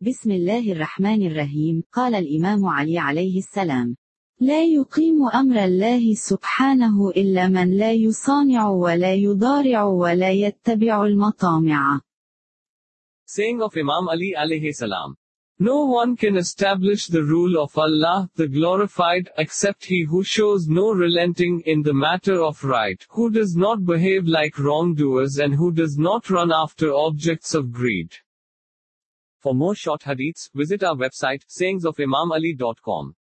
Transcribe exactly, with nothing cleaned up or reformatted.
بسم الله الرحمن الرحيم. قال الإمام علي عليه السلام: لا يقيم أمر الله سبحانه إلا من لا يصانع ولا يضارع ولا يتبع المطامع. Saying of Imam Ali alayhi salam: No one can establish the rule of Allah, the glorified, except he who shows no relenting in the matter of right, who does not behave like wrongdoers and who does not run after objects of greed. For more short hadiths, visit our website sayings of imam ali dot com.